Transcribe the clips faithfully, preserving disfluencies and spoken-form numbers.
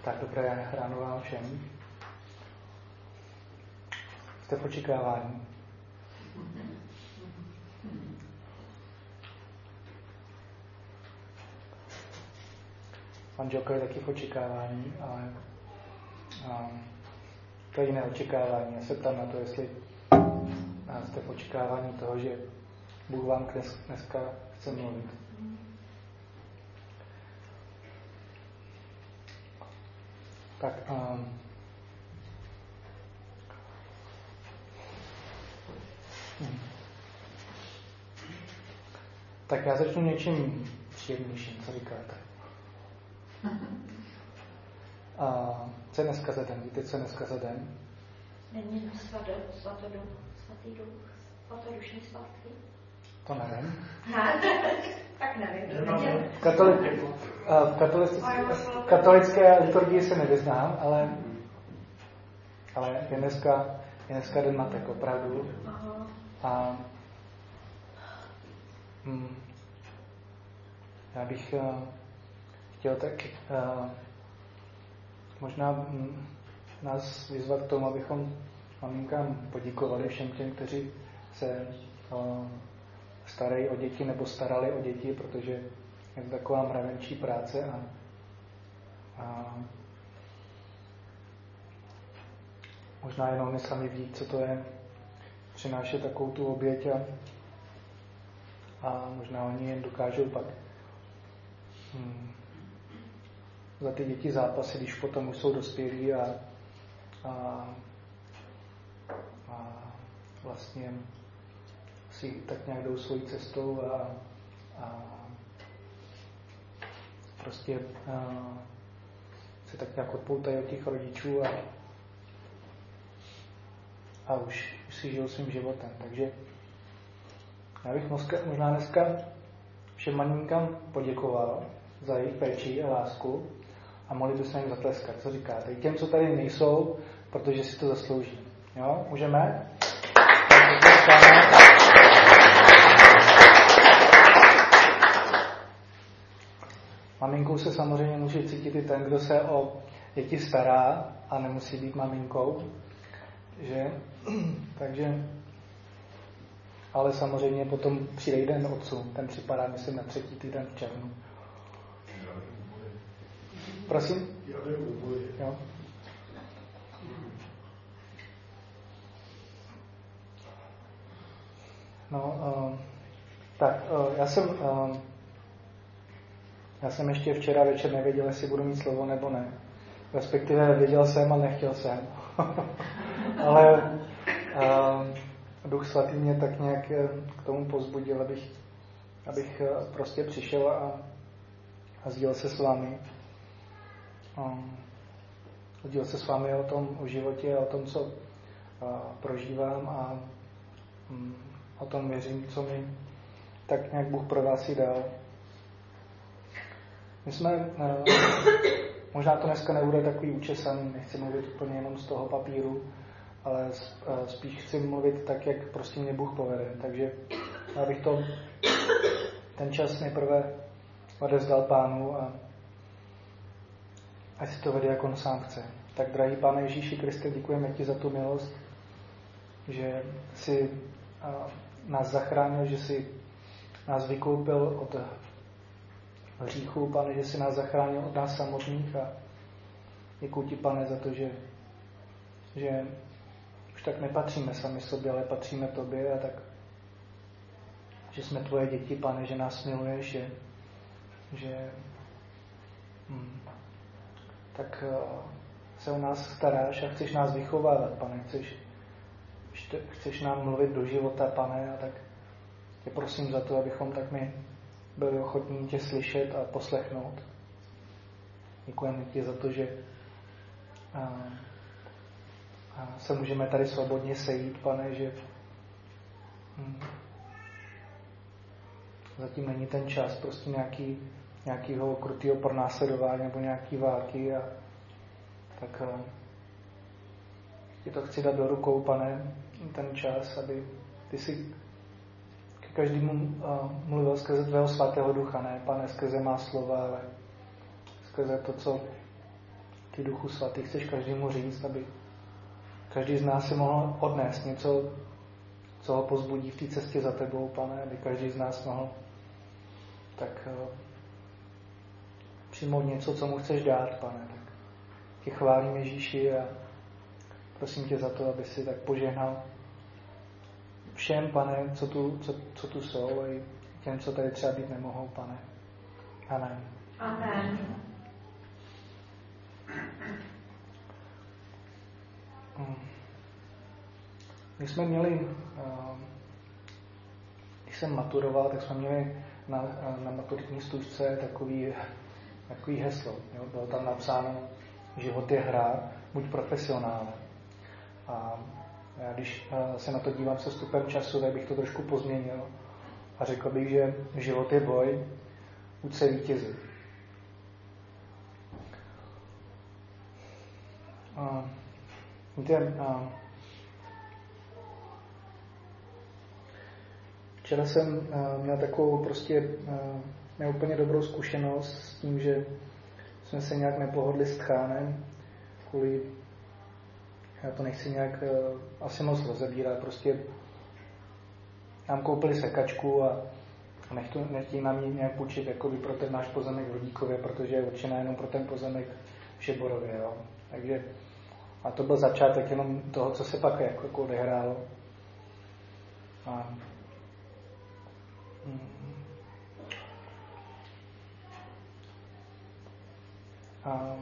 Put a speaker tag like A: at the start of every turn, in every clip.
A: Tak dobré ráno vám všem. Jste v očekávání. Manželka je taky v očekávání, ale um, to je jiné očekávání. Já se ptám na to, jestli jste v očekávání toho, že Bůh vám dnes, dneska chce mluvit. Tak, um, hmm. tak já začnu něčím příjemnějším, co říkáte. A co je dneska za den? Víte, co je dneska za den?
B: Není svatoduch, svatý duch, svatodušní svátky.
A: To nevím.
B: Tak nevím.
A: V, katoli- v katolic- katolické liturgii se nevyznám, ale, ale je dneska, je dneska den matek, opravdu. A hm, já bych uh, chtěl tak uh, možná hm, nás vyzvat k tomu, abychom maminkám poděkovali, všem těm, kteří se uh, starají o děti nebo starali o děti, protože je to taková mravenčí práce a, a možná jenom my sami ví, co to je přinášet takovou tu oběť a, a možná oni jen dokážou pak hmm, za ty děti zápasy, když potom už jsou dospělí a, a, a vlastně si tak nějak jdou svojí cestou a, a prostě a, se tak nějak odpoutají od těch rodičů a, a už, už si žijou svým životem. Takže já bych možná dneska všem maminkám poděkoval za jejich péči a lásku a mohli bychom jim zatleskat. Co říkáte? I těm, co tady nejsou, protože si to zaslouží. Jo? Můžeme? Maminkou se samozřejmě může cítit i ten, kdo se o děti stará a nemusí být maminkou. Že? Takže, ale samozřejmě potom přijde den otců. Ten připadá, myslím, na třetí týden v červnu. Prosím? Jo. No, uh, tak, uh, já jsem uh, já jsem ještě včera večer nevěděl, jestli budu mít slovo nebo ne. Respektive věděl jsem a nechtěl jsem. Ale uh, Duch Svatý mě tak nějak k tomu povzbudil, abych, abych prostě přišel a, a sdílel se s vámi. Um, sdílel se s vámi o tom, o životě a o tom, co uh, prožívám a um, o tom věřím, co mi tak nějak Bůh pro vás i dal. My jsme, uh, možná to dneska nebude takový učesaný, nechci mluvit úplně jenom z toho papíru, ale uh, spíš chci mluvit tak, jak prostě mě Bůh povede. Takže já bych to ten čas nejprve odezdal Pánu a ať si to vede, jak on sám chce. Tak, drahý Pane Ježíši Kriste, děkujeme ti za tu milost, že jsi uh, nás zachránil, že jsi nás vykoupil od hříchu, Pane, že jsi nás zachránil od nás samotných a děkuji ti, Pane, za to, že, že už tak nepatříme sami sobě, ale patříme tobě a tak, že jsme tvoje děti, Pane, že nás miluješ, že, že hm, tak uh, se o nás staráš a chceš nás vychovávat, Pane, chceš, chceš nám mluvit do života, Pane, a tak tě prosím za to, abychom tak my byli ochotní tě slyšet a poslechnout. Děkujeme ti za to, že a, a se můžeme tady svobodně sejít, Pane, že hm, zatím není ten čas prostě nějaký, nějakýho krutýho pronásledování nebo nějaký války a tak a, ti to chci dát do rukou, Pane, ten čas, aby ty si každému uh, mluvil skrze tvého svatého ducha, ne, Pane, skrze má slova, ale skrze to, co Ty Duchu Svatý chceš každému říct, aby každý z nás si mohl odnést něco, co ho pozbudí v té cestě za tebou, Pane, aby každý z nás mohl tak uh, přijmout něco, co mu chceš dát, Pane. Tak tě chválím, Ježíši, a prosím tě za to, aby si tak požehnal všem, Pane, co tu, co, co tu jsou, a i těm, co tady třeba být nemohou, Pane. Amen.
B: Amen.
A: Když jsme měli, když jsem maturoval, tak jsme měli na, na maturitní stužce takový, takový heslo. Jo? Bylo tam napsáno, život je hra, buď profesionálem. A já když se na to dívám se vstupem času, tak bych to trošku pozměnil a řekl bych, že život je boj, uč se vítězit. A, víte, a, včera jsem a, měl takovou prostě neúplně dobrou zkušenost s tím, že jsme se nějak nepohodli s tchánem kvůli, já to nechci nějak a, asi moc rozebírat, prostě nám koupili sekačku a nechtějí nám ji nějak půjčit jakoby pro ten náš pozemek v Rudíkově, protože je určená jenom pro ten pozemek v Šeborově. Jo. Takže, a to byl začátek jenom toho, co se pak jako, jako odehrálo. A, a,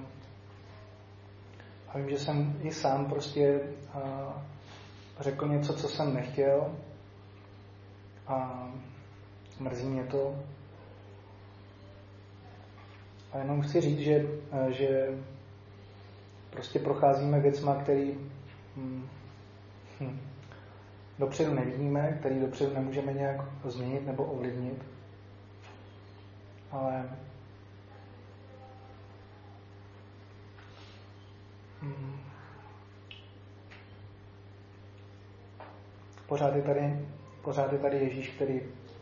A: a vím, že jsem i sám prostě a, řekl něco, co jsem nechtěl, a mrzí mě to. A jenom chci říct, že, že prostě procházíme věcma, který hm, hm, dopředu nevidíme, který dopředu nemůžeme nějak změnit nebo ovlivnit. Ale hm, pořád je tady, pořád je tady Ježíš, který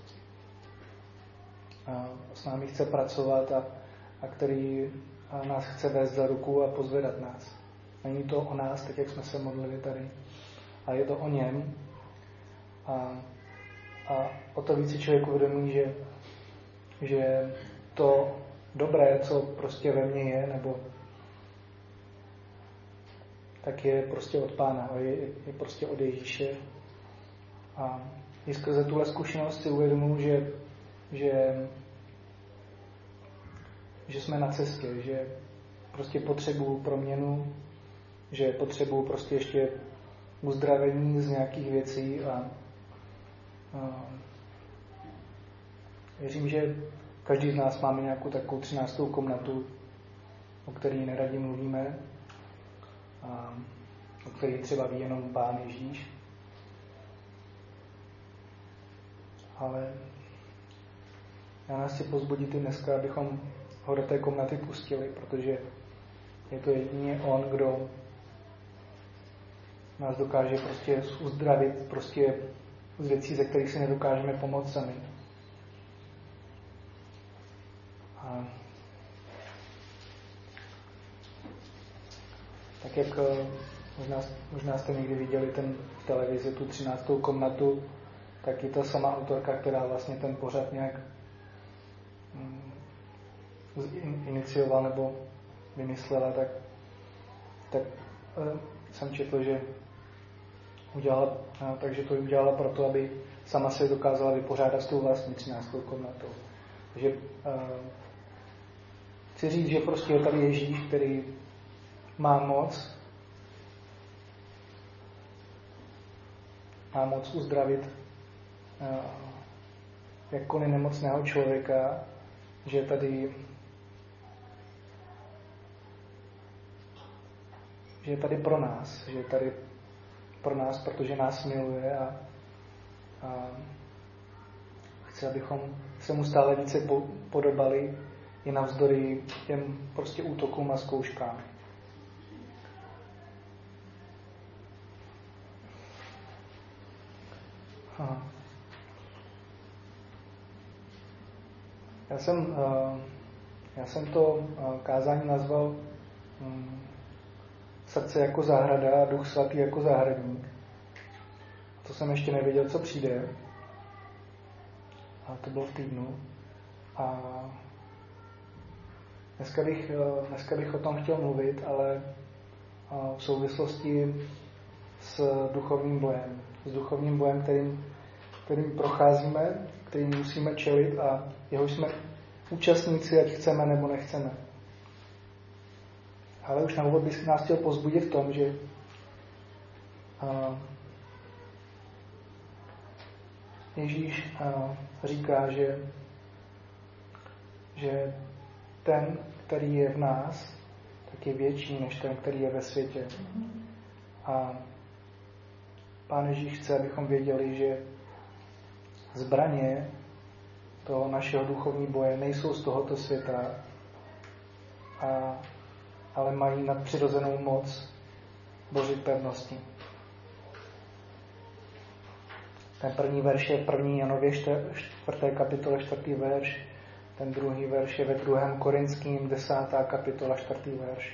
A: s námi chce pracovat a, a který nás chce vést za ruku a pozvedat nás. Není to o nás, tak jak jsme se modlili tady, ale je to o něm. A, a o to více člověk uvědomí, že, že to dobré, co prostě ve mně je, nebo tak je prostě od Pána, je, je prostě od Ježíše. A i skrze tuhle zkušenost si uvědomuji, že Že, že jsme na cestě, že prostě potřebuju proměnu, že potřebuju prostě ještě uzdravení z nějakých věcí a, a věřím, že každý z nás máme nějakou takovou třináctou komnatu, o který neradi mluvíme a o který třeba ví jenom Pán Ježíš. Ale já nás chci pozbudit i dneska, abychom ho do té komnaty pustili, protože je to jedině on, kdo nás dokáže prostě uzdravit prostě z věcí, ze kterých si nedokážeme pomoct sami. A tak jak možná, možná jste někdy viděli ten v televizi tu třináctou komnatu, tak je ta sama autorka, která vlastně ten pořad nějak inicioval nebo vymyslela, tak, tak jsem četl, že udělala, takže to udělala proto, aby sama se dokázala vypořádat s tou vlastní třináctou komnatou. Takže chci říct, že prostě je tady Ježíš, který má moc, má moc uzdravit jakkoliv nemocného člověka, že je tady že je tady pro nás, že je tady pro nás, protože nás miluje a, a chce, abychom se mu stále více podobali i navzdory těm prostě útokům a zkouškám. Aha. Já jsem, já jsem to kázání nazval mm, srdce jako zahrada a Duch Svatý jako zahradník. To jsem ještě nevěděl, co přijde. A to bylo v týdnu. A dneska bych, dneska bych o tom chtěl mluvit, ale v souvislosti s duchovním bojem. S duchovním bojem, kterým, kterým procházíme, kterým musíme čelit a jehož jsme účastníci, ať chceme nebo nechceme. Ale už na úvod bych nás chtěl povzbudit v tom, že Ježíš říká, že, že ten, který je v nás, tak je větší než ten, který je ve světě. A Pán Ježíš chce, abychom věděli, že zbraně toho našeho duchovní boje nejsou z tohoto světa, a, ale mají nadpřirozenou moc Boží pevnosti. Ten první verš je v první Janově čtvrté kapitole čtvrtý verš, ten druhý verš je ve druhém Korinským desátá kapitola čtvrtý verš.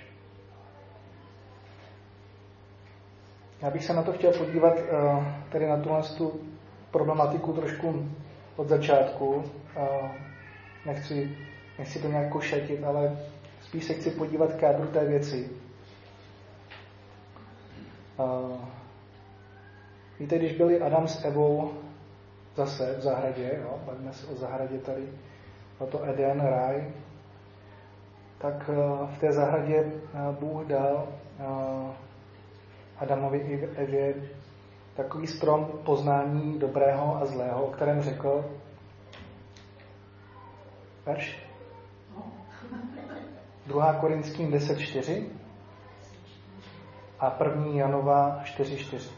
A: Já bych se na to chtěl podívat tedy na tuhle tu problematiku trošku od začátku. Nechci, nechci to nějak košatit, ale spíš se chci podívat k jádru té věci. Víte, když byli Adam s Evou zase v zahradě, jo, bavíme se o zahradě tady, o to Eden, ráj, tak v té zahradě Bůh dal Adamovi i Evě takový strom poznání dobrého a zlého, o kterém řekl verš druhá Korinským deset čtyři a první Janova čtyři čtyři.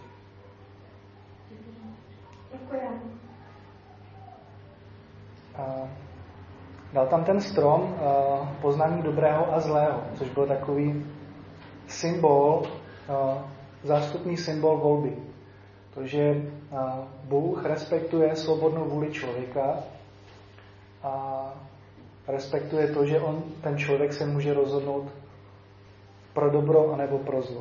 A: Dal tam ten strom poznání dobrého a zlého, což byl takový symbol, zástupný symbol volby. Protože Bůh respektuje svobodnou vůli člověka a respektuje to, že on, ten člověk se může rozhodnout pro dobro anebo pro zlo.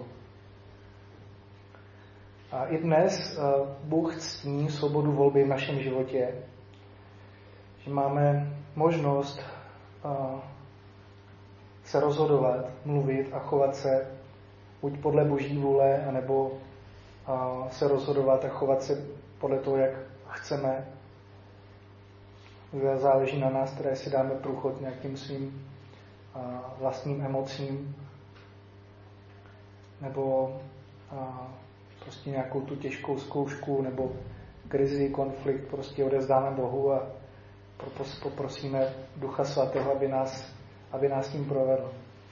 A: A i dnes Bůh ctí svobodu volby v našem životě, že máme možnost se rozhodovat, mluvit a chovat se buď podle Boží vůle, anebo se rozhodovat a chovat se podle toho, jak chceme. Záleží na nás, které si dáme průchod nějakým svým vlastním emocím, nebo prostě nějakou tu těžkou zkoušku, nebo krizi, konflikt prostě odevzdáme Bohu a poprosíme Ducha Svatého, aby nás, aby nás tím provedl.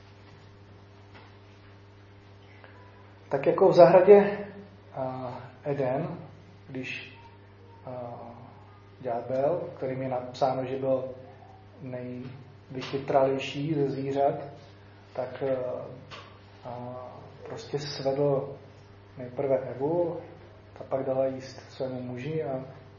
A: Tak jako v zahradě Eden, když ďábel, kterým je napsáno, že byl nejvychytralejší ze zvířat, tak prostě svedl nejprve Evu, a pak dala jíst svému muži a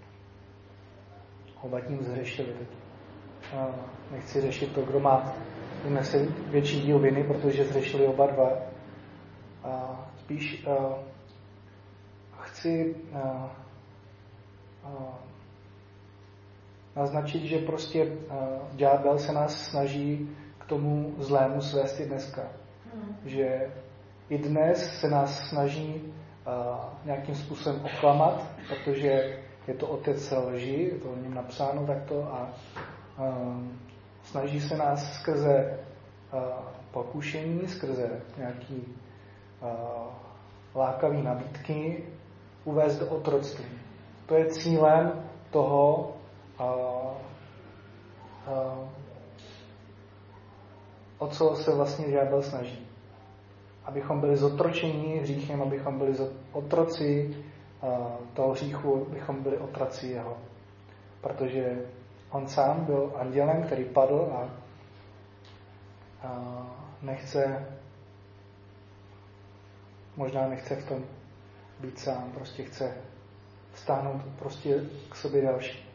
A: oba tím zhřešili. Nechci řešit to, kdo má nese větší díl viny, protože zhřešili oba dva. A spíš uh, chci uh, uh, naznačit, že prostě uh, ďábel se nás snaží k tomu zlému svést i dneska. Hmm. Že i dnes se nás snaží uh, nějakým způsobem oklamat, protože je to otec lži, je to o něm napsáno takto a uh, snaží se nás skrze uh, pokušení, skrze nějaký uh, lákavý nabídky uvést do otroctví. To je cílem toho, uh, uh, o co se vlastně ďábel snaží. Abychom byli zotročeni hříchem, abychom byli otroci uh, toho hříchu, abychom byli otroci jeho. Protože on sám byl andělem, který padl a, a nechce, možná nechce v tom být sám, prostě chce stáhnout prostě k sobě další.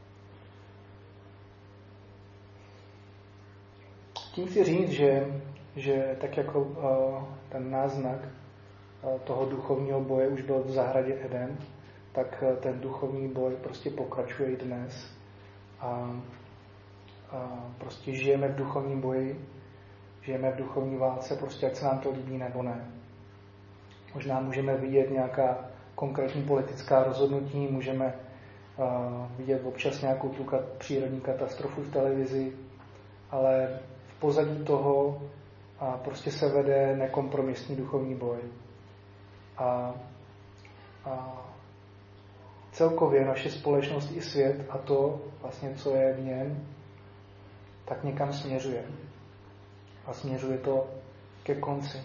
A: Tím chci říct, že, že tak jako uh, ten náznak uh, toho duchovního boje už byl v zahradě Eden, tak uh, ten duchovní boj prostě pokračuje i dnes. A, a prostě žijeme v duchovním boji, žijeme v duchovní válce, prostě ať se nám to líbí nebo ne. Možná můžeme vidět nějaká konkrétní politická rozhodnutí, můžeme uh, vidět občas nějakou tu kat, přírodní katastrofu v televizi, ale v pozadí toho uh, prostě se vede nekompromisní duchovní boj. A, a celkově naše společnost i svět a to, vlastně, co je v něm, tak někam směřuje. A směřuje to ke konci.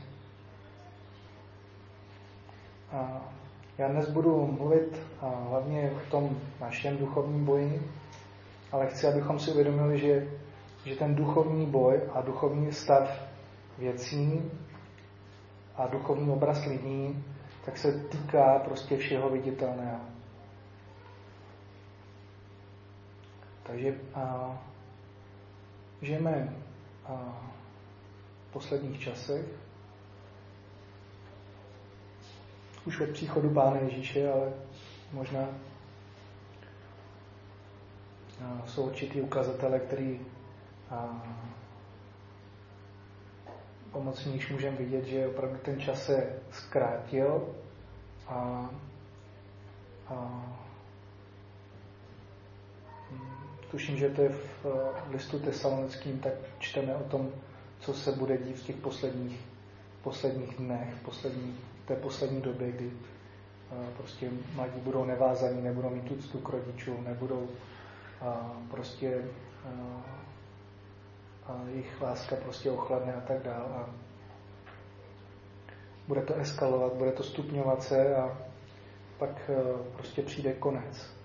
A: A já dnes budu mluvit hlavně o tom našem duchovním boji, ale chci, abychom si uvědomili, že, že ten duchovní boj a duchovní stav věcí a duchovní obraz lidí, tak se týká prostě všeho viditelného. Takže a, žijeme a, v posledních časech, už od příchodu Pána Ježíše, ale možná a, jsou určitý ukazatele, který a, pomocí níž můžeme vidět, že opravdu ten čas se zkrátil a, a tuším, že to je v listu Tesalonickým, tak čteme o tom, co se bude dít v těch posledních, posledních dnech, v poslední, té poslední době, kdy prostě mladí budou nevázaní, nebudou mít úctu k rodičům, nebudou prostě a jejich láska prostě ochladne a tak dál. A bude to eskalovat, bude to stupňovat se a pak prostě přijde konec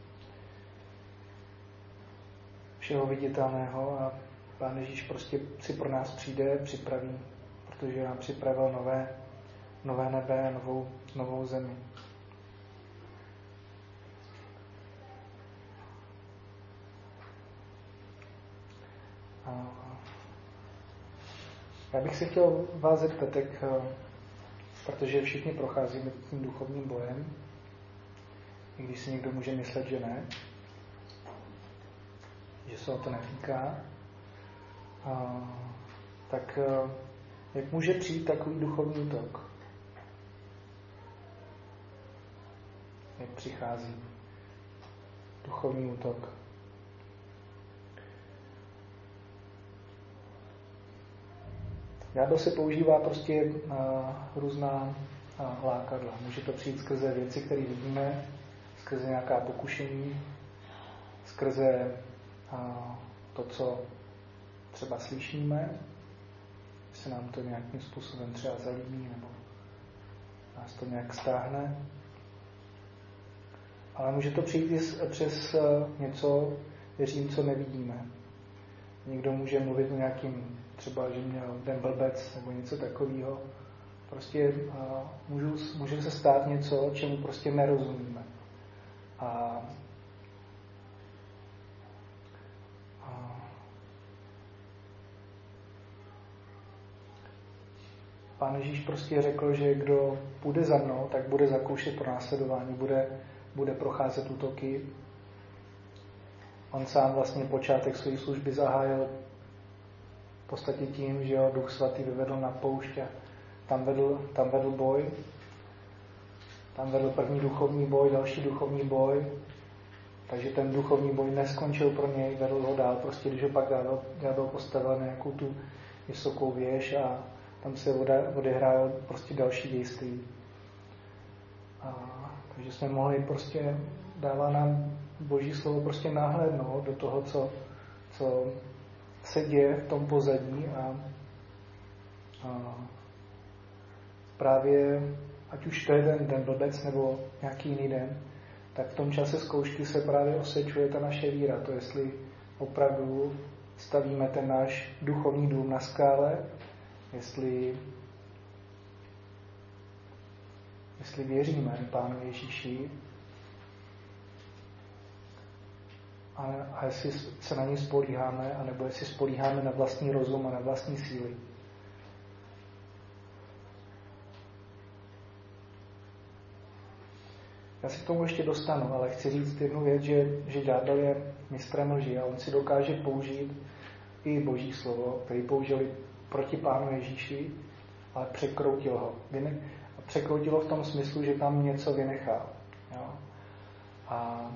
A: všeho viditelného a Pán Ježíš prostě si pro nás přijde, připraví, protože nám připravil nové, nové nebe a novou, novou zemi. A já bych se chtěl vás zeptat, tak, protože všichni procházíme tím duchovním bojem, i když si někdo může myslet, že ne, že se o to netýká, a, tak jak může přijít takový duchovní útok? Jak přichází duchovní útok? Ďábel se používá prostě a, různá a, lákadla. Může to přijít skrze věci, které vidíme, skrze nějaká pokušení, skrze a, to, co třeba slyšíme, se nám to nějakým způsobem třeba zalíbí, nebo nás to nějak stáhne. Ale může to přijít i přes něco, věřím, co nevidíme. Někdo může mluvit o nějakým, třeba, že měl den blbec, nebo něco takového. Prostě a, můžu, může se stát něco, čemu prostě nerozumíme. A Pán Ježíš prostě řekl, že kdo půjde za mnou, tak bude zakoušet pronásledování, bude, bude procházet útoky. On sám vlastně počátek své služby zahájil v podstatě tím, že ho Duch Svatý vyvedl na poušť a tam vedl, tam vedl boj. Tam vedl první duchovní boj, další duchovní boj. Takže ten duchovní boj neskončil pro něj, vedl ho dál. Prostě když ho pak dál, dál postavil na nějakou tu vysokou věž a tam se odehrál prostě další dějství. A, takže jsme mohli prostě, dává nám Boží slovo prostě náhlédnout do toho, co, co se děje v tom pozadí a, a právě, ať už to je ten, ten blbec nebo nějaký jiný den, tak v tom čase zkoušky se právě osvědčuje ta naše víra. To jestli opravdu stavíme ten náš duchovní dům na skále, jestli, jestli věříme Pánu Ježíši a, a jestli se na něj spolíháme, anebo jestli spolíháme na vlastní rozum a na vlastní síly. Já si k tomu ještě dostanu, ale chci říct jednu věc, že, že ďábel je mistrem lži a on si dokáže použít i Boží slovo, který použili proti Pánu Ježíši, ale překroutil ho. A překroutil ho v tom smyslu, že tam něco vynechal. Jo? A,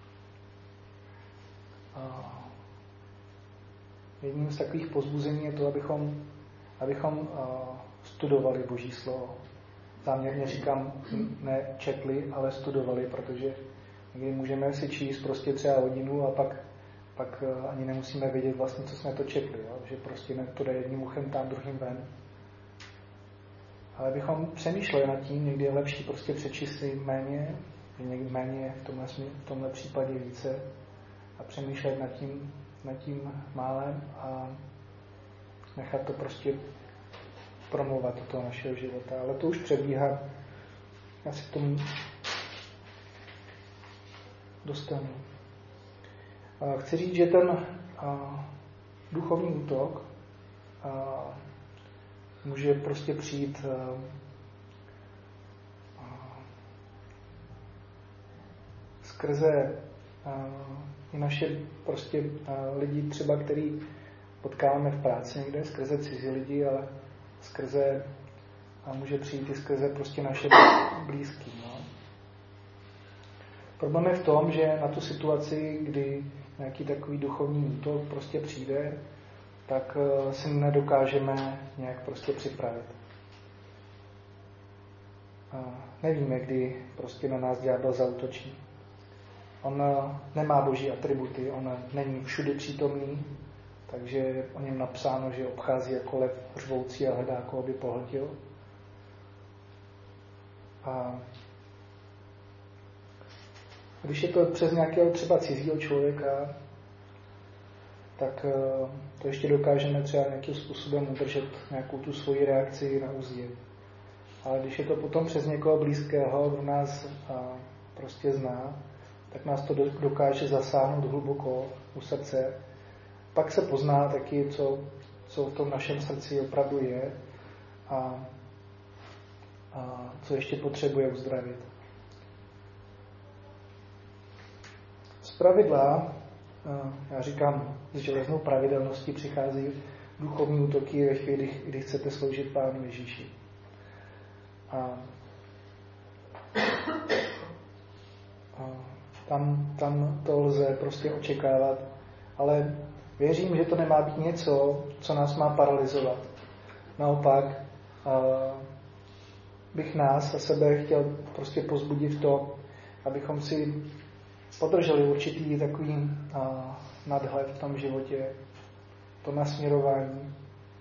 A: a jedním z takových pozbuzení je to, abychom, abychom studovali Boží slovo. Záměrně říkám, ne četli, ale studovali, protože někdy můžeme si číst prostě třeba hodinu a pak, pak ani nemusíme vědět vlastně, co jsme to četli. Jo? Že prostě to jde jedním uchem tam, druhým ven. Ale bychom přemýšleli nad tím, někdy je lepší prostě přečíst si méně, někdy méně, v tomhle, v tomhle případě více a přemýšlet nad tím, nad tím málem a nechat to prostě promluvat do toho našeho života. Ale to už přebíhá. Já si k tomu dostanu. Chci říct, že ten duchovní útok může prostě přijít skrze i naše prostě lidi třeba, který potkáváme v práci někde, skrze cizí lidi, ale skrze a může přijít i skrze prostě naše blízký. No. Problém je v tom, že na tu situaci, kdy nějaký takový duchovní útok prostě přijde, tak si nedokážeme nějak prostě připravit. A nevíme, kdy prostě na nás ďábel zaútočí. On nemá boží atributy, on není všudy přítomný, takže o něm napsáno, že obchází jako lev řvoucí a hledá, koho by pohltil. A když je to přes nějakého třeba cizího člověka, tak to ještě dokážeme třeba nějakým způsobem udržet nějakou tu svoji reakci na úzdě. Ale když je to potom přes někoho blízkého, kdo nás prostě zná, tak nás to dokáže zasáhnout hluboko u srdce. Pak se pozná taky, co, co v tom našem srdci opravdu je a, a co ještě potřebuje uzdravit. Zpravidla, já říkám, s železnou pravidelností přichází duchovní útoky ve chvíli, kdy chcete sloužit Pánu Ježíši. A, a tam, tam to lze prostě očekávat, ale věřím, že to nemá být něco, co nás má paralyzovat. Naopak bych nás a sebe chtěl prostě pozbudit v tom, abychom si podrželi určitý takový nadhled v tom životě, to nasměrování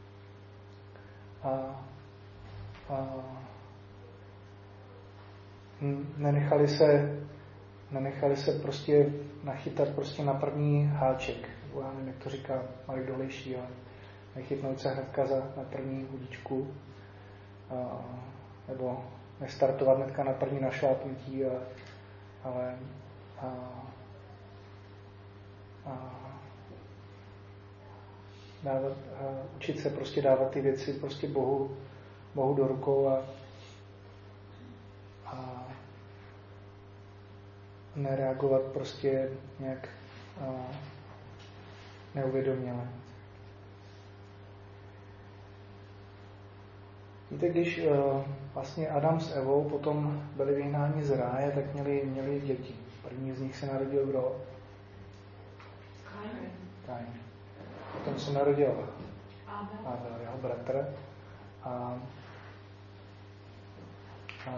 A: a, a nenechali se nenechali se prostě nachytat prostě na první háček. Já nevím, jak to říká Marek Dolejší, ale nechytnout se hnedka za, na první hudičku, a, nebo nestartovat hnedka na první našlápnutí, a, ale a, a, dávat, a učit se prostě dávat ty věci prostě Bohu, Bohu do rukou a, a nereagovat prostě nějak a, neuvědoměle. Víte, když uh, vlastně Adam s Evou potom byli vyhnáni z ráje, tak měli, měli děti. První z nich se narodil kdo?
B: Kain.
A: Kain. Potom se narodil
B: Abel,
A: Abel, jeho bratr. A, a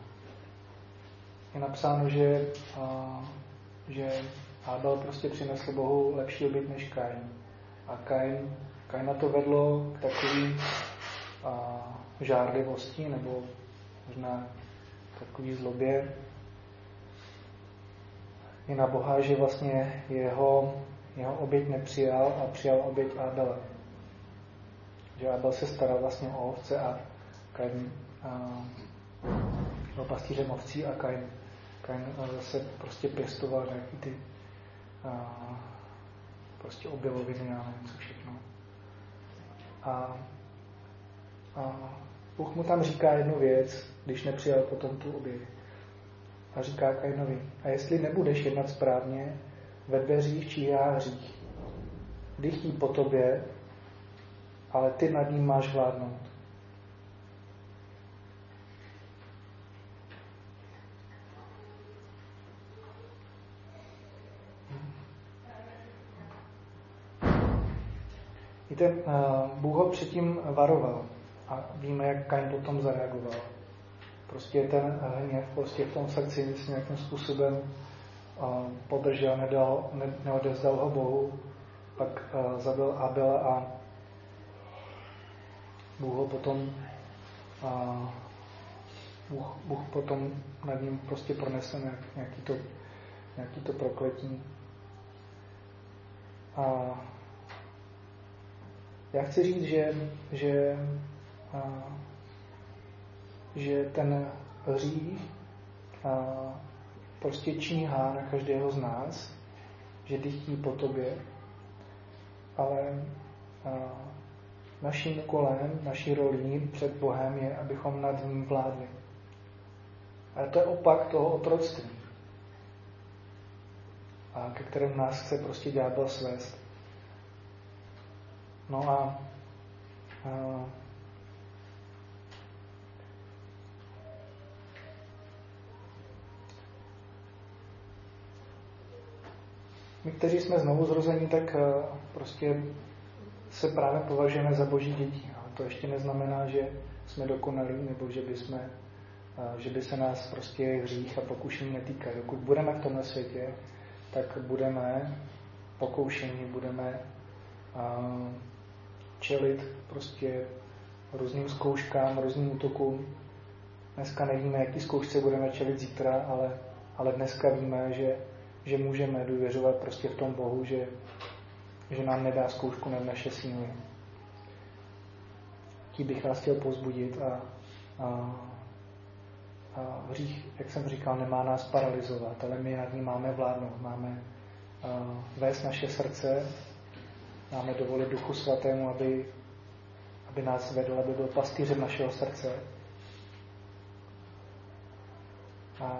A: je napsáno, že, a, že Abel prostě přinesl Bohu lepší oběť než Kain. A Kain, Kaina to vedlo k takový a, žárlivosti nebo možná takový zlobě i na Boha, že vlastně jeho, jeho oběť nepřijal a přijal oběť Abela. Že Abel se staral vlastně o ovce a Kain byl pastýřem ovcí a Kain, Kain zase prostě pěstoval nějaký ty a, prostě obiloviny a nevím co všechno. A, a Bůh mu tam říká jednu věc, když nepřijal potom tu oběť. A říká Kainovi, a jestli nebudeš jednat správně, ve dveřích číhá hřích. Dychtí po tobě, ale ty nad ním máš vládnout. Víte, Bůh ho předtím varoval a víme, jak Kain potom zareagoval. Prostě ten hněv prostě v tom srdci s nějakým způsobem podržel, nedal, ne, neodevzdal ho Bohu, pak zabil Abela a Bůh ho potom a Bůh, Bůh potom nad ním prostě pronesl nějak, nějaký, to, nějaký to prokletí. A já chci říct, že, že, a, že ten hřích a, prostě číhá na každého z nás, že dychtí po tobě, ale a, naším úkolem, naší rolí před Bohem je, abychom nad ním vládli. Ale to je opak toho otroctví, a ke kterému nás chce prostě ďábel svést. No a, a my, kteří jsme znovu zrození, tak prostě se právě považujeme za boží děti. Ale to ještě neznamená, že jsme dokonalí, nebo že by, jsme, že by se nás prostě hřích a pokušení netýkají. Dokud budeme v tomhle světě, tak budeme pokoušení, budeme čelit prostě různým zkouškám, různým útokům. Dneska nevíme, jaký zkoušce budeme čelit zítra, ale, ale dneska víme, že, že můžeme důvěřovat prostě v tom Bohu, že, že nám nedá zkoušku nad naše síly. Tím bych vás chtěl povzbudit a, a, a hřích, jak jsem říkal, nemá nás paralyzovat, ale my nad ním máme vládnout, máme a, vést naše srdce, máme dovolit Duchu Svatému, aby, aby nás vedl, aby byl pastýřem našeho srdce. A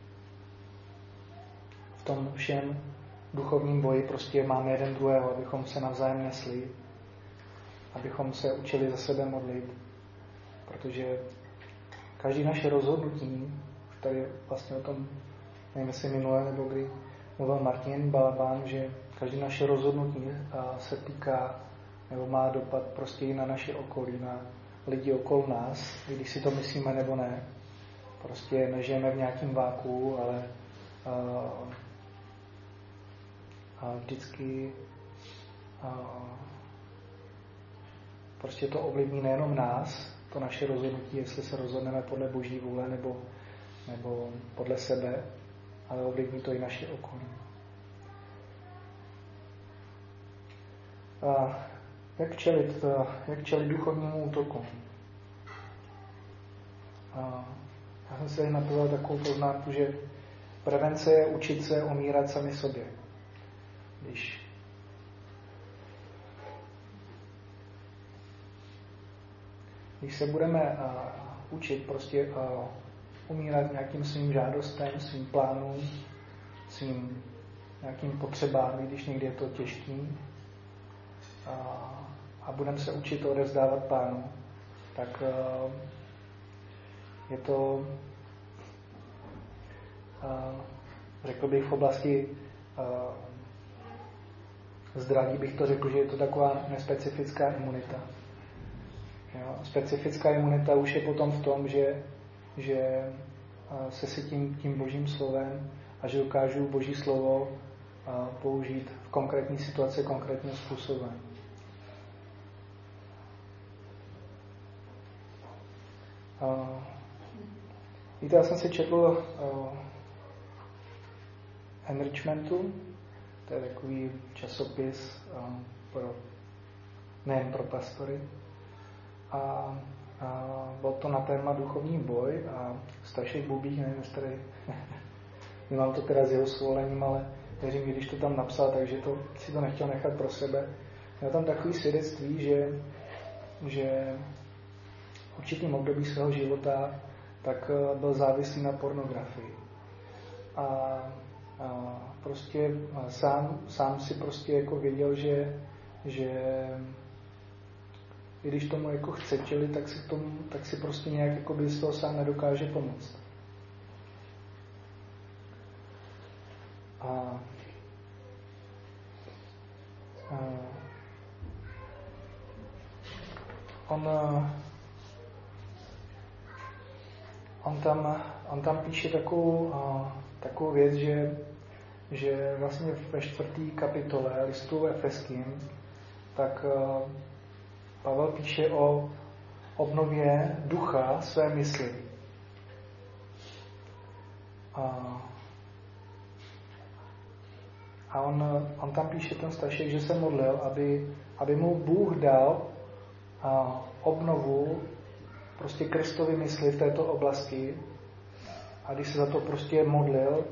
A: v tom všem duchovním boji prostě máme jeden druhého, abychom se navzájem nesli, abychom se učili za sebe modlit, protože každý naše rozhodnutí, už tady vlastně o tom, nevím jestli minule nebo kdy mluvil Martin Balabán, že každé naše rozhodnutí se týká nebo má dopad prostě i na naše okolí, na lidi okolo nás, i když si to myslíme nebo ne. Prostě nežijeme v nějakém váku, ale a, a vždycky a, prostě to ovlivní nejenom nás, to naše rozhodnutí, jestli se rozhodneme podle Boží vůle nebo, nebo podle sebe, ale ovlivní to i naše okolí. A jak čelit, jak čelit duchovnímu útoku? A já jsem si napisal takovou poznámku, že prevence je učit se umírat sami sobě. Když Když se budeme uh, učit prostě uh, umírat nějakým svým žádostem, svým plánům, svým nějakým potřebám, když někdy je to těžký, uh, a budeme se učit odevzdávat Pánu, tak uh, je to, uh, řekl bych v oblasti uh, zdraví, bych to řekl, že je to taková nespecifická imunita. Jo, specifická imunita už je potom v tom, že, že se si tím, tím božím slovem a že dokážu boží slovo použít v konkrétní situaci konkrétním způsobem. Víte, já jsem si četl o Enrichmentu, to je takový časopis pro, nejen pro pastory, A, a bylo to na téma duchovní boj a Stašek Bubík, nevím, jestli nemám to teda s jeho svolením, ale věřím, když to tam napsal, takže to, si to nechtěl nechat pro sebe. Měl tam takový svědectví, že, že v určitým období svého života tak byl závislý na pornografii. a, a prostě sám, sám si prostě jako věděl, že, že i když tomu jako chce čelit, tak si, tomu, tak si prostě nějak jako by z toho sám nedokáže pomoct. A, a on, on, tam, on tam píše takovou, takovou věc, že, že vlastně ve čtvrtý kapitole listu Efeským, tak Pavel píše o obnově ducha své mysli. A, a on, on tam píše ten staršek, že se modlil, aby, aby mu Bůh dal a, obnovu prostě Kristovy mysli v této oblasti. A když se za to prostě modlil,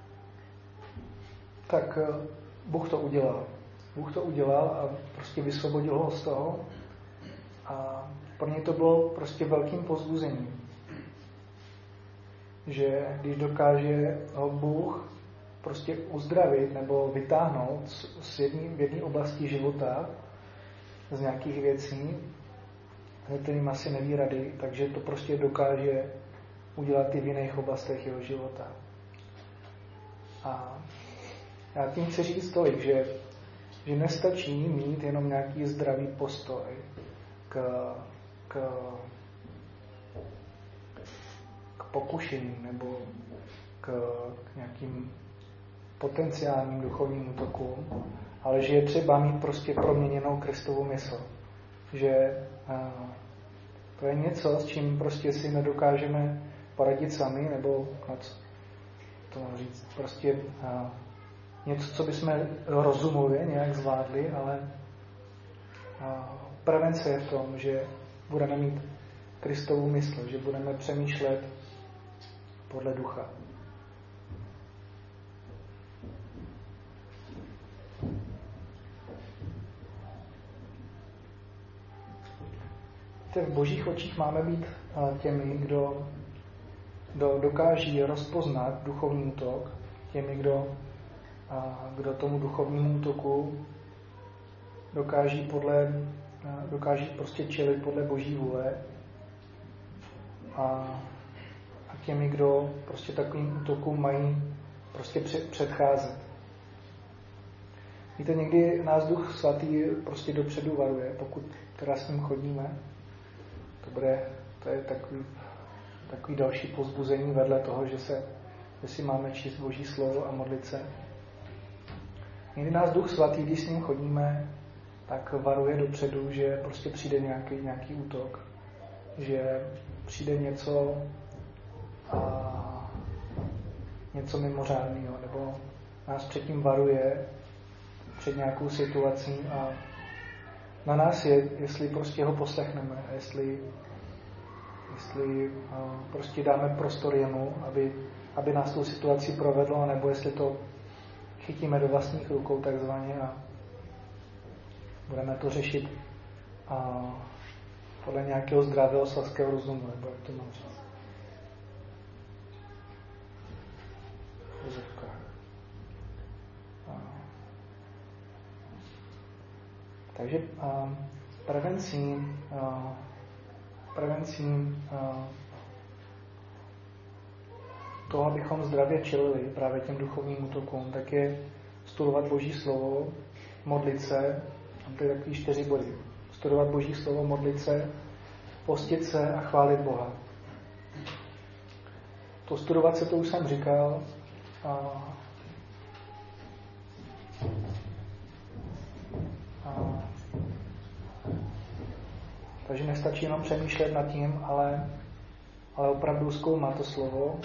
A: tak Bůh to udělal. Bůh to udělal a prostě vysvobodil ho z toho. A pro něj to bylo prostě velkým povzbuzením. Že když dokáže ho Bůh prostě uzdravit nebo vytáhnout z jedné, v jedné oblasti života, z nějakých věcí, ze kterým asi neví rady, takže to prostě dokáže udělat i v jiných oblastech jeho života. A já tím chci říct tolik, že, že nestačí mít jenom nějaký zdravý postoj k, k, k pokušení nebo k, k nějakým potenciálním duchovním útokům, ale že je třeba mít prostě proměněnou Kristovu mysl. Že a, to je něco, s čím prostě si nedokážeme poradit sami, nebo to mám říct, prostě a, něco, co bychom rozumově nějak zvládli, ale a, prevence je v tom, že budeme mít Kristovu mysl, že budeme přemýšlet podle ducha. V božích očích máme být těmi, kdo, kdo dokáží rozpoznat duchovní útok, těmi, kdo, kdo tomu duchovnímu útoku dokáží, podle, dokáží prostě čelit podle boží vůle a, a těmi, kdo prostě takovým útokům mají prostě předcházet. Víte, někdy nás Duch Svatý prostě dopředu varuje, pokud teda s ním chodíme. To bude, to je takový, takový další povzbuzení vedle toho, že, se, že si máme číst Boží slovo a modlit se. Někdy nás Duch Svatý, když s ním chodíme, tak varuje dopředu, že prostě přijde nějaký, nějaký útok, že přijde něco a něco mimořádného, nebo nás předtím varuje před nějakou situací a na nás je, jestli prostě ho poslechneme, jestli, jestli prostě dáme prostor jemu, aby, aby nás tou situací provedlo, nebo jestli to chytíme do vlastních rukou takzvaně a budeme to řešit a podle nějakého zdravého selského rozumu, nebo jak to mám říct. Takže uh, prevencí, uh, prevencí uh, toho, abychom zdravě čelili právě těm duchovním útokům, tak je studovat Boží slovo, modlit se, tam to je takový čtyři body. Studovat Boží slovo, modlit se, postit se a chválit Boha. To studovat se, to už jsem říkal. A, a, takže nestačí jenom přemýšlet nad tím, ale, ale opravdu zkoumat to slovo.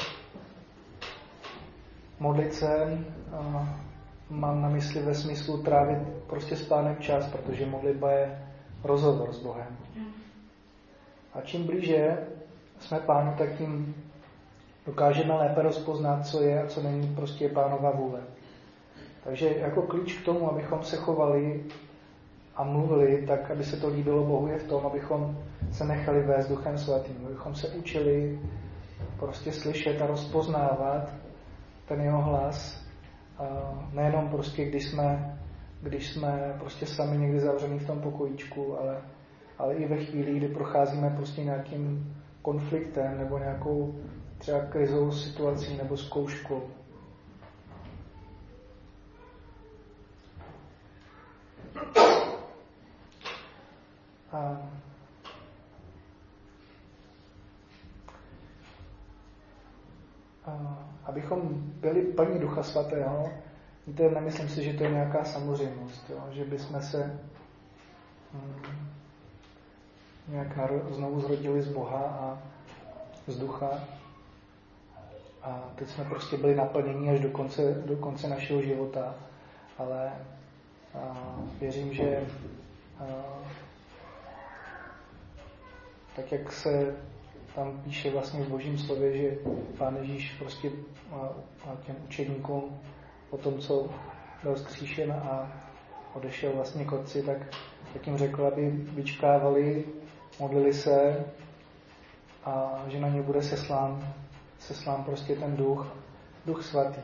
A: Modlit se, a, mám na mysli ve smyslu trávit prostě s Pánem čas, protože modlitba je rozhovor s Bohem. A čím blíže jsme Pánu, tak tím dokážeme lépe rozpoznat, co je a co není prostě Pánova vůle. Takže jako klíč k tomu, abychom se chovali a mluvili tak, aby se to líbilo Bohu, je v tom, abychom se nechali vést Duchem Svatým, abychom se učili prostě slyšet a rozpoznávat ten jeho hlas, nejenom prostě, když jsme, když jsme prostě sami někdy zavřený v tom pokojíčku, ale, ale i ve chvíli, kdy procházíme prostě nějakým konfliktem nebo nějakou třeba krizovou situací nebo zkouškou. A abychom byli plní Ducha Svatého, víte, nemyslím si, že to je nějaká samozřejmost, jo? Že bychom se hm, nějak naro- znovu zrodili z Boha a z Ducha a teď jsme prostě byli naplněni až do konce, do konce našeho života, ale a, věřím, že a, tak, jak se tam píše vlastně v Božím slově, že Pán Ježíš prostě těm učedníkům po tom, co byl vzkříšen a odešel vlastně k Otci, tak, tak jim řekl, aby vyčkávali, modlili se a že na ně bude seslán, seslán prostě ten duch, duch svatý.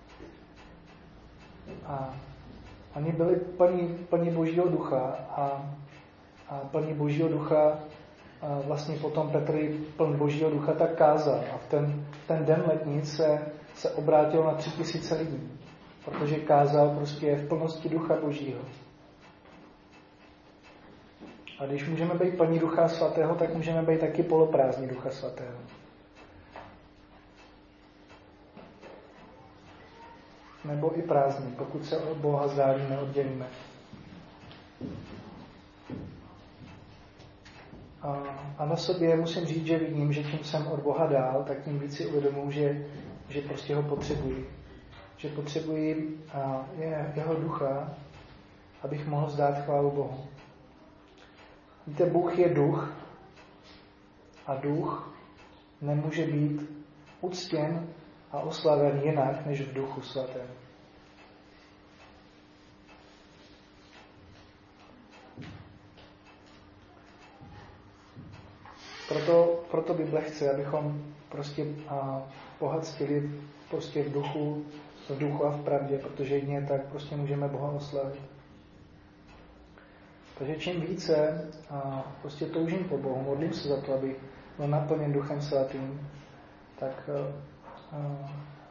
A: A oni byli plní, plní Božího ducha a, a plní Božího ducha a vlastně potom Petr pln Božího ducha tak kázal a v ten, ten den letnic se, se obrátilo na tři tisíce lidí, protože kázal prostě v plnosti ducha Božího. A když můžeme být plní Ducha Svatého, tak můžeme být taky poloprázdní Ducha Svatého. Nebo i prázdní, pokud se od Boha zdálíme, oddělíme. A, a na sobě musím říct, že vidím, že tím jsem od Boha dál, tak tím víc si uvědomuji, že, že prostě ho potřebuji. Že potřebuji a, je, jeho ducha, abych mohl vzdát chválu Bohu. Víte, Bůh je duch a duch nemůže být uctěn a oslaven jinak, než v Duchu Svatém. Proto, proto Bible chce, abychom prostě a, Boha ctili prostě v duchu, v duchu a v pravdě, protože jedině tak prostě můžeme Boha oslavit. Takže čím více a, prostě toužím po Bohu, modlím se za to, aby byl naplněn Duchem Svatým, tak a, a,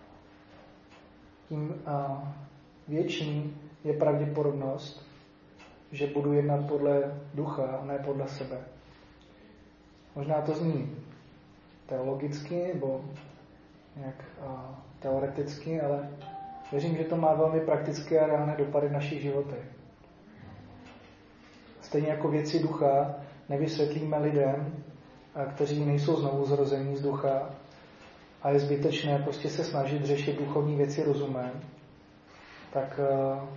A: tím a, větší je pravděpodobnost, že budu jednat podle ducha a ne podle sebe. Možná to zní teologicky nebo nějak a, teoreticky, ale věřím, že to má velmi praktické a reálné dopady v našich životech. Stejně jako věci ducha nevysvětlíme lidem, a, kteří nejsou znovu zrození z ducha a je zbytečné prostě se snažit řešit duchovní věci rozumem, tak a,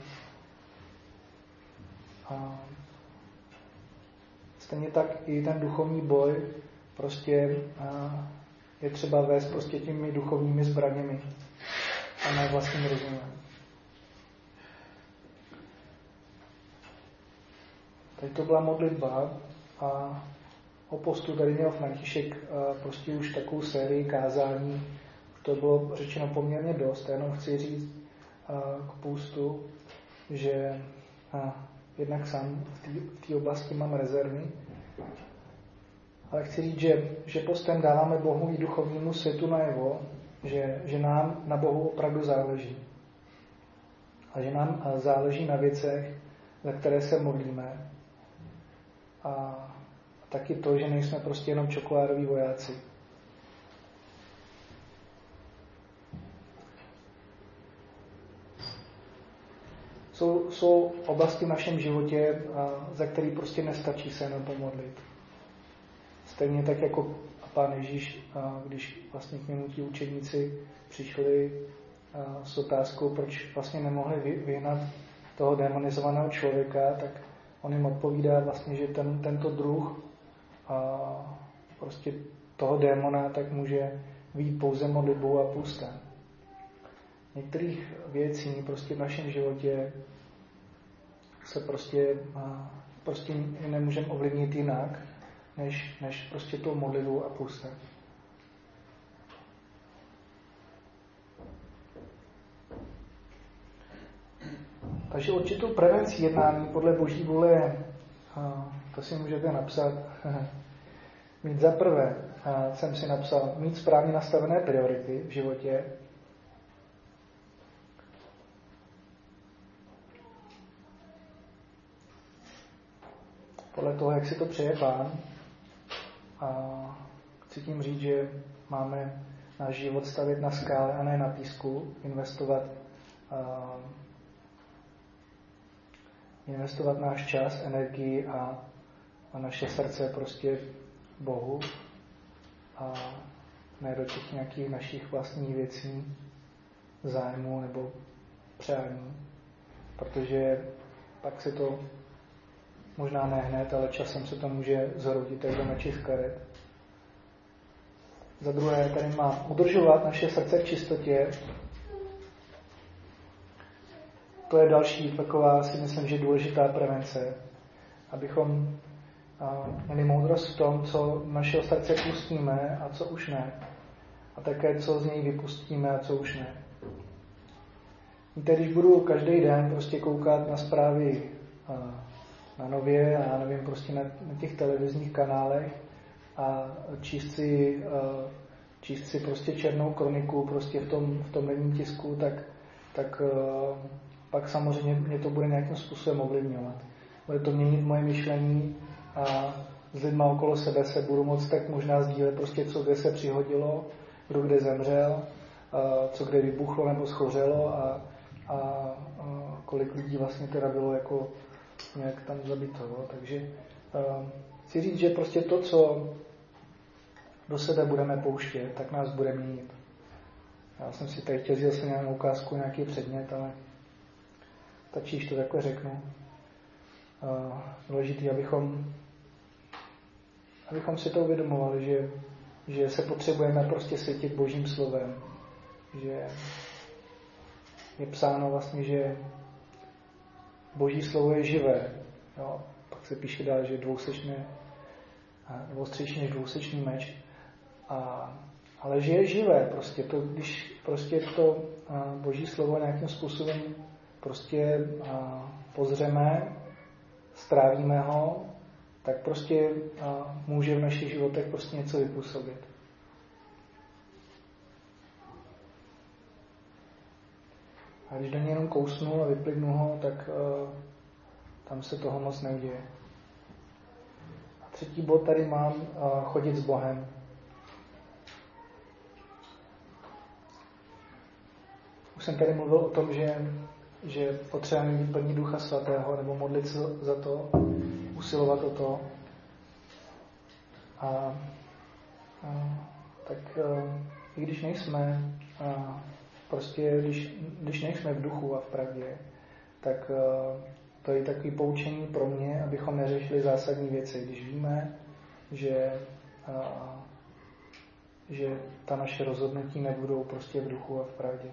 A: a, stejně tak i ten duchovní boj prostě a, je třeba vést prostě těmi duchovními zbraněmi a ne vlastním rozumem. Teď to byla modlitba a o postu tady měl František a, prostě už takovou sérii kázání, to bylo řečeno poměrně dost, já jenom chci říct a, k postu, že a, jednak sám v té oblasti mám rezervy, ale chci říct, že, že postem dáváme Bohu i duchovnímu světu najevo, že, že nám na Bohu opravdu záleží. A že nám záleží na věcech, za které se modlíme. A taky to, že nejsme prostě jenom čokoládoví vojáci. Jsou, jsou oblasti v našem životě, za které prostě nestačí se jenom pomodlit. Stejně tak jako Pán Ježíš, když vlastně k němu ti učedníci přišli s otázkou, proč vlastně nemohli vyhnat toho demonizovaného člověka, tak on jim odpovídá vlastně, že ten, tento druh prostě toho démona tak může vyjít pouze modlitbou a pustem. Některých věcí prostě v našem životě se prostě, prostě nemůžeme ovlivnit jinak, než, než prostě tou modlitbou a pustem. takže určitou prevenci jednání podle Boží vůle, a, to si můžete napsat, mít za prvé, a jsem si napsal, mít správně nastavené priority v životě, podle toho, jak si to přeje Pán. A chci tím říct, že máme náš život stavět na skále a ne na písku, investovat a, investovat náš čas, energii a, a naše srdce prostě Bohu a ne do těch nějakých našich vlastních věcí, zájmu nebo přání, protože pak se to možná ne hned, ale časem se to může zhroutit jak do mečích karet. Za druhé, tady má udržovat naše srdce v čistotě. To je další taková, si myslím, že důležitá prevence, abychom měli moudrost v tom, co našeho srdce pustíme a co už ne. A také, co z něj vypustíme a co už ne. Víte, když budu každý den prostě koukat na zprávy na Nově a já nevím, prostě na, na těch televizních kanálech a číst si, číst si prostě černou kroniku prostě v tom, v tom denním tisku, tak, tak pak samozřejmě mě to bude nějakým způsobem ovlivňovat. Bude to měnit moje myšlení a s lidma okolo sebe se budu moct tak možná sdílet prostě, co kde se přihodilo, kdo kde zemřel, co kde vybuchlo nebo schořelo a, a, a kolik lidí vlastně teda bylo jako nějak tam zabito. Takže uh, chci říct, že prostě to, co do sebe budeme pouštět, tak nás bude měnit. Já jsem si tady chtěl vzít zase nějakou ukázku, nějaký předmět, ale stačí, když to takhle řeknu. Uh, důležitý, abychom, abychom si to uvědomovali, že, že se potřebujeme prostě světit Božím slovem. Že je psáno vlastně, že Boží slovo je živé. Jo? Pak se píše dál, že dvousečné, nebo ostřejší než dvousečný meč. A, ale že je živé. Prostě to, když prostě to a, Boží slovo nějakým způsobem prostě a, pozřeme, strávíme ho, tak prostě a, může v našich životech prostě něco vypůsobit. A když do něj jenom kousnu a vyplivnu ho, tak uh, tam se toho moc neuděje. A třetí bod tady mám uh, chodit s Bohem. Už jsem tady mluvil o tom, že, že potřebujeme mít plní Ducha Svatého, nebo modlit se za to, usilovat o to. A, a tak uh, i když nejsme uh, Prostě, když, když nejsme v duchu a v pravdě, tak uh, to je takový poučení pro mě, abychom neřešili zásadní věci. Když víme, že, uh, že ta naše rozhodnutí nebudou prostě v duchu a v pravdě.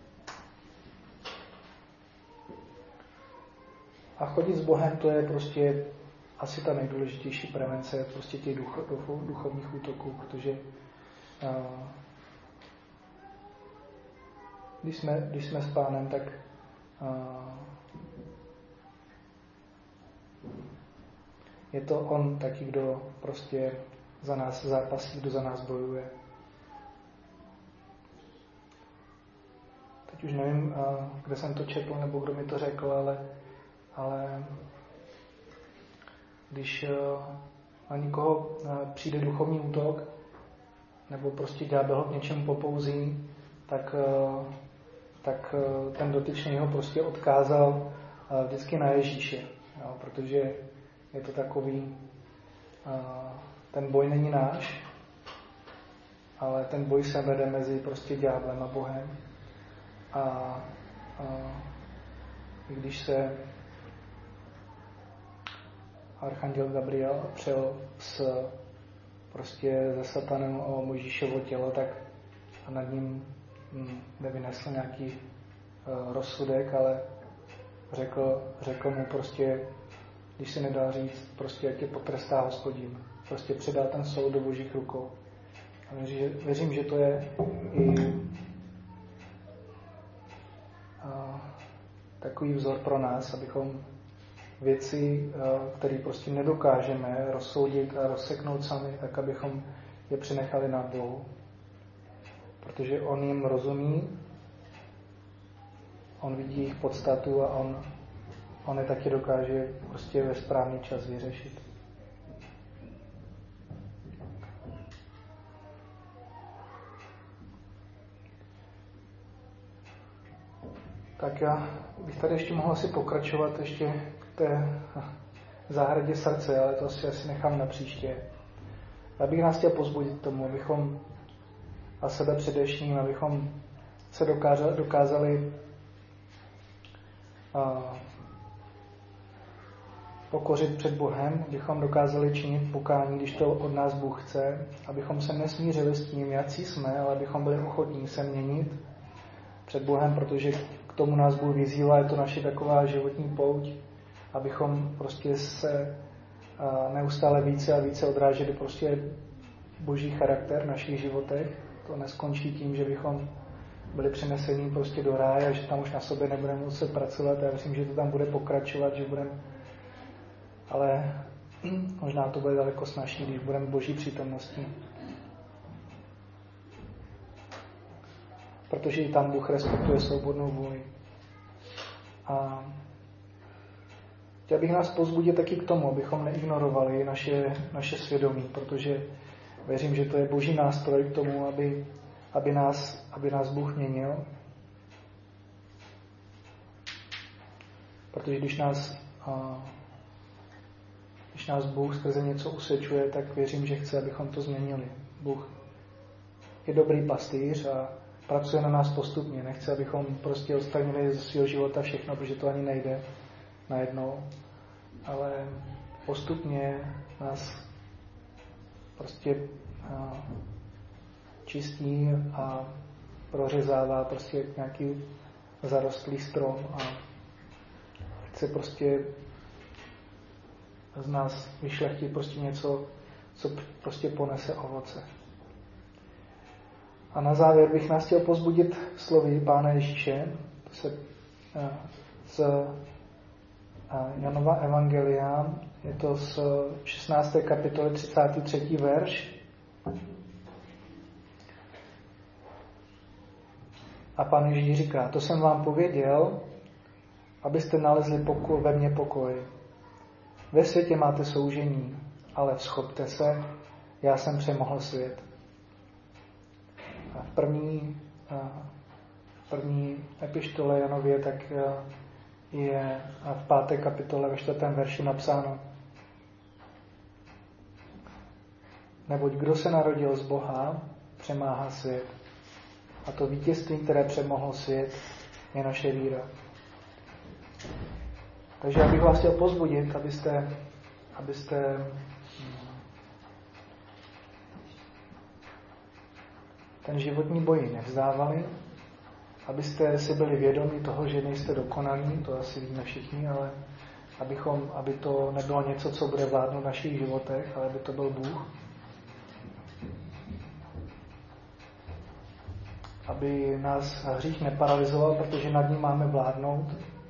A: A chodit s Bohem, to je prostě asi ta nejdůležitější prevence prostě těch duch, duch, duchovních útoků, protože uh, Když jsme, když jsme s Pánem, tak uh, je to On taky, kdo prostě za nás zápasí, kdo za nás bojuje. Teď už nevím, uh, kde jsem to četl, nebo kdo mi to řekl, ale, ale když uh, na někoho uh, přijde duchovní útok, nebo prostě ďábel ho k něčemu popouzí, tak uh, tak ten dotyčný ho prostě odkázal vždycky na Ježíše, jo, protože je to takový, ten boj není náš, ale ten boj se vede mezi prostě ďáblem a Bohem. A, a když se archanděl Gabriel přel s, prostě ze satanem o Mojžíšovo tělo, tak nad ním nevynesl nějaký uh, rozsudek, ale řekl, řekl mu prostě, když si nedá říct, prostě jak tě potrestá Hospodin. Prostě předá ten soud do Božích rukou. A věřím, že, věřím, že to je i uh, takový vzor pro nás, abychom věci, které prostě nedokážeme rozsoudit a rozseknout sami, tak abychom je přenechali na Bohu. Protože on jim rozumí, on vidí jejich podstatu a on, on je taky dokáže prostě ve správný čas vyřešit. Tak já bych tady ještě mohl asi pokračovat ještě k té zahradě srdce, ale to si asi nechám na příště. Já bych nás chtěl pozbudit k tomu, abychom a sebe především, abychom se dokázali, dokázali a, pokořit před Bohem, abychom dokázali činit pokání, když to od nás Bůh chce, abychom se nesmířili s tím, jací jsme, ale abychom byli ochotní se měnit před Bohem, protože k tomu nás Bůh vyzývá, je to naše taková životní pouť, abychom prostě se neustále více a více odráželi prostě Boží charakter v našich životech. To neskončí tím, že bychom byli přeneseni prostě do ráje a že tam už na sobě nebudeme muset pracovat. Já myslím, že to tam bude pokračovat, že budeme, ale možná to bude daleko snazší, když budeme v Boží přítomnosti. Protože i tam Bůh respektuje svobodnou vůli. A chtěl bych nás pozbudit taky k tomu, abychom neignorovali naše, naše svědomí, protože věřím, že to je Boží nástroj k tomu, aby, aby, nás, aby nás Bůh měnil. Protože když nás, když nás Bůh skrze něco usvědčuje, tak věřím, že chce, abychom to změnili. Bůh je dobrý pastýř a pracuje na nás postupně. Nechce, abychom prostě odstranili ze svého života všechno, protože to ani nejde najednou. Ale postupně nás prostě čistí a prořezává prostě nějaký zarostlý strom a chce prostě z nás vyšlechtit prostě něco, co prostě ponese ovoce. A na závěr bych nás chtěl pozbudit slovy Pána Ježíše, to se z Janova evangelia, je to z šestnácté kapitoly třicátý třetí verš. A Pán Ježíš říká, to jsem vám pověděl, abyste nalezli pokoj, ve mně pokoj. Ve světě máte soužení, ale vzchopte se, já jsem přemohl svět. A v první, v první epištole Janově tak je v páté kapitole ve čtvrtém verši napsáno: Neboť kdo se narodil z Boha, přemáhá svět. A to vítězství, které přemohlo svět, je naše víra. Takže já bych vás chtěl pozbudit, abyste, abyste ten životní boj nevzdávali, abyste si byli vědomí toho, že nejste dokonalí, to asi víme všichni, ale abychom, aby to nebylo něco, co bude vládnout v našich životech, ale aby to byl Bůh. Aby nás hřích neparalyzoval, protože nad ním máme vládnout.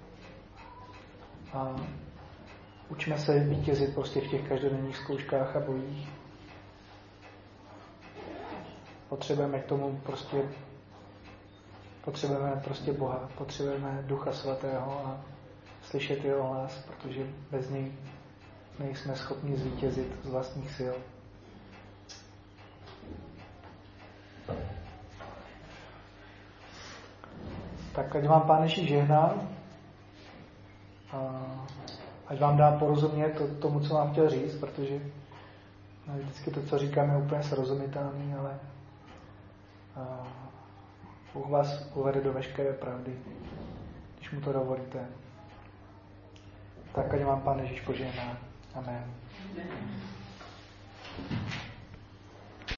A: A učme se vítězit prostě v těch každodenních zkouškách a bojích. Potřebujeme k tomu prostě potřebujeme prostě Boha, potřebujeme Ducha Svatého a slyšet jeho hlas, protože bez něj nejsme schopni zvítězit z vlastních sil. Tak ať vám Pán Ježíš žehná, ať vám dá porozumět to, tomu, co vám chtěl říct, protože vždycky to, co říkám, je úplně srozumitelný, ale Bůh vás uvede do veškeré pravdy, když mu to dovolíte. Tak ať vám Pán Ježíš požehná. Amen.